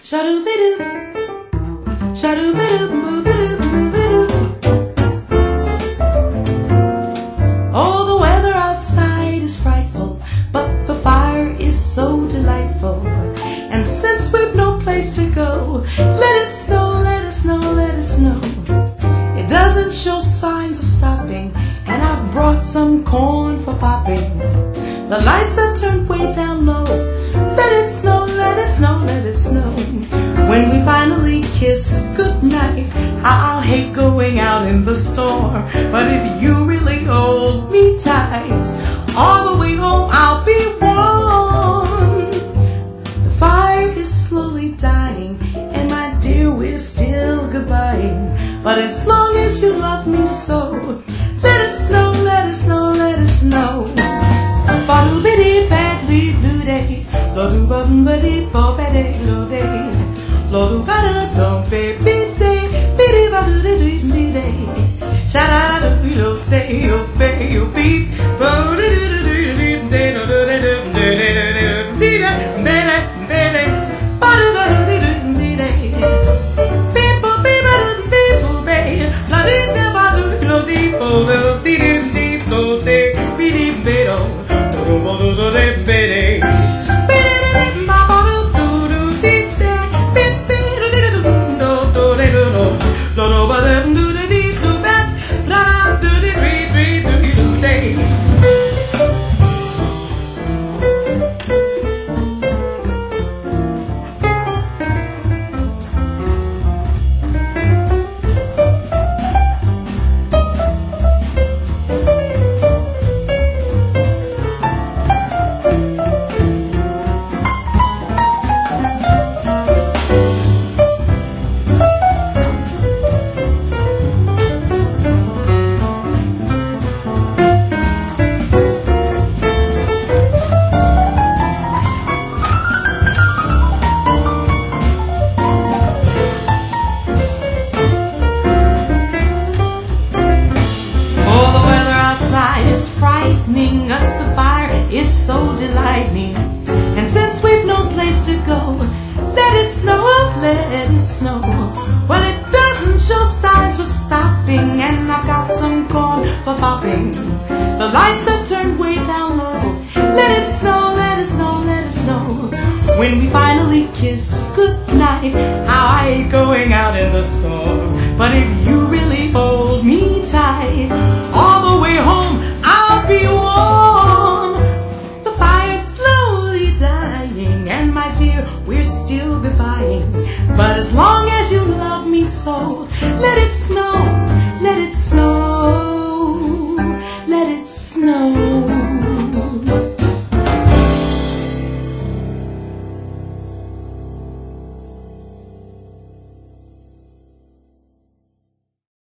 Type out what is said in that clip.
Shadoo-bidoo, shadoo-bidoo-boo-bidoo-boo-bidoo. Oh, the weather outside is frightful, but the fire is so delightful. And since we've no place to go, let it snow, let it snow, let it snow. It doesn't show signs of stopping, and I've brought some corn for popping. The lights are turned way down low. Let it snow, let it snow, let it snow. When we finally kiss goodnight, I'll hate going out in the storm. But if you really hold me tight, all the way home I'll be warm. The fire is slowly dying, and my dear, we're still goodbying. But as long as you love me so, let it snow, let it snow, let it snow. Ba-doo-biddy-bad-dee-doo-day, lo-doo-bum-ba-dee-bo-ba-day-lo-day, lo-doo-ba-da-dum-ba-bee-day, biddy-ba-doo-doo-doo-dee-day, sha-da-da-doo-doo-day-oh-bay-oh-beep, bo-doo-doo-doo-doo-day, lo-doo-doo-doo-doo-dee-day, ba-da-ba-doo-doo-dee-day, ba-doo-ba-doo-doo-dee-day, beep-bo-beep-ba-doo-beep-bo-bay, la-dee-da-ba-doo-doo-dee-bo-doo-dee-doo-day, biddy-ba-doo, bo-doo-ba-doo-doo-dee-bay-day. The fire is so delighting, and since we've no place to go, let it snow, let it snow. Well, it doesn't show signs for stopping, and I've got some corn for popping. The lights are turned way down low. Let it snow, let it snow, let it snow. When we finally kiss goodnight, how I hate going out in the storm. But if you really hold me tight, all the way home I'll be warm. The fire's slowly dying, and my dear, we're still goodbying. But as long as you love me so, let it snow,